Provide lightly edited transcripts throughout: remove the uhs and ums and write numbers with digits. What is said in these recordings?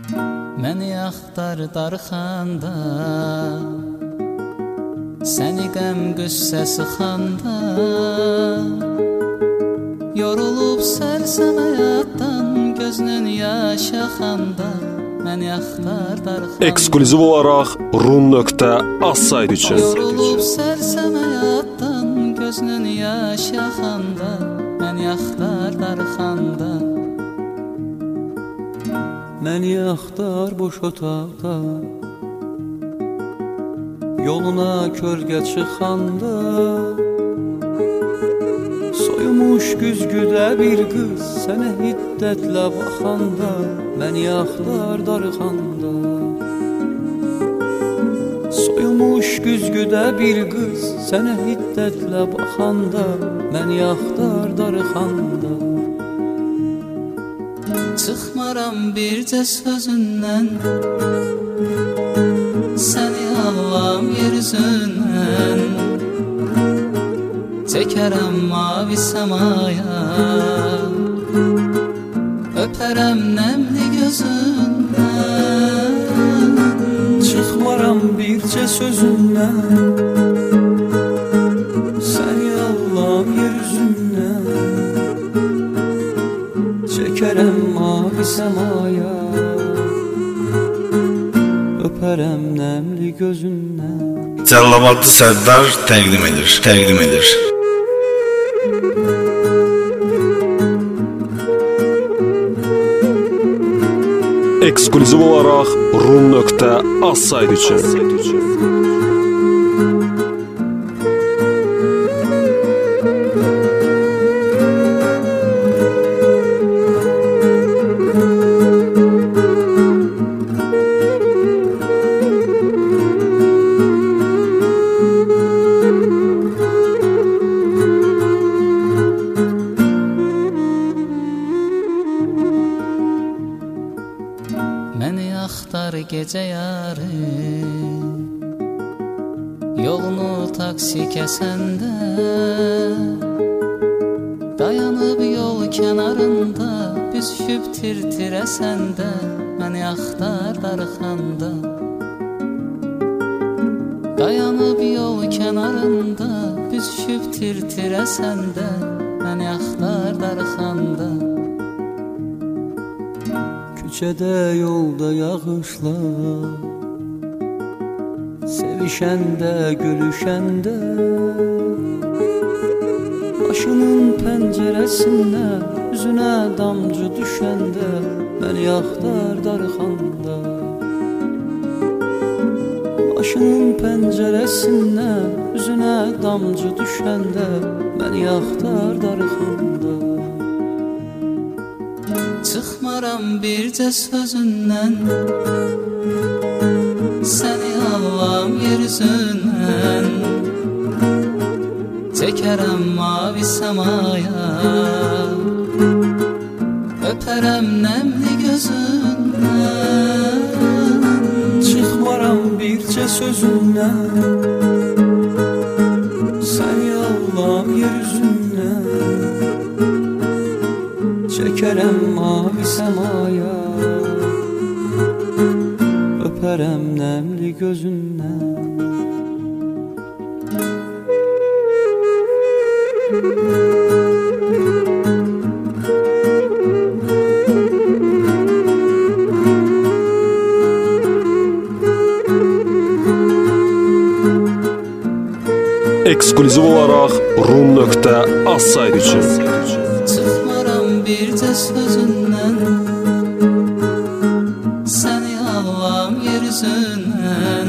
Məni axtar darxanda, səni qəm qüssə sıxanda, yorulub sərsəm həyatdan, gözünün yaş axanda, məni axtar darxanda. Eksklüziv olaraq Rum.az saytı üçün. Yorulub sərsəm həyatdan, gözünün yaş axanda, məni axtar darxanda. Məni axtar boş otaqda, yoluna kölgə çıxanda, soyumuş güzgüdə bir qız sənə hiddətlə baxanda, məni axtar darxanda. Soyumuş güzgüdə bir qız sənə hiddətlə baxanda, məni axtar darxanda. Çıxmaram bircə sözündən, səni Allahım yeryüzündən, çəkərəm mavi səmaya, öpərəm nəmli gözündən. Çıxmaram bircə sözündən, səni Allahım yeryüzündən, çəkərəm mavi səmaya, öpərəm nəmli gözündən. Cəllabadlı Sərdar təqdim edir. Eksklüziv olaraq Rum.az saytı üçün. Məni axtar gecə yarı, yolunu taksi kəsəndə, dayanıb yol kənarında, büzüşüb tir-tirəsəndə, məni axtar darxanda. Dayanıb yol kənarında, büzüşüb tir-tirəsəndə, məni axtar darxanda. Küçədə, yolda yağışlar, sevişəndə, gülüşəndə, başının pəncərəsində, üzünə damcı düşəndə, məni axtar darxanda. Başının pəncərəsində, üzünə damcı düşəndə, məni axtar darxanda. Çıxmaram bircə sözündən, səni Allahım yeryüzündən, çəkərəm mavi səmaya, öpərəm nəmli gözündən. Çıxmaram bircə sözündən, səni Allahım yeryüzündən, çəkərəm mavi səmaya, öpərəm nəmli gözündən. Eksklüziv olaraq Rum.az saytı üçün. Çıxmaram bircə sözündən, səni Allahım yeryüzündən,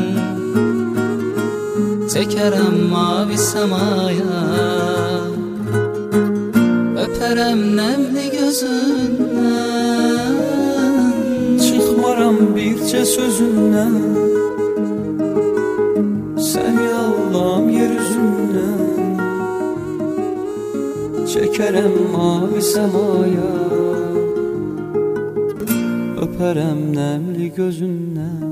çəkərəm mavi səmaya, öpərəm nəmli gözündən. Çıxmaram bircə sözündən, səni Allahım yeryüzündən, çəkərəm mavi səmaya, öpərəm nəmli gözündən.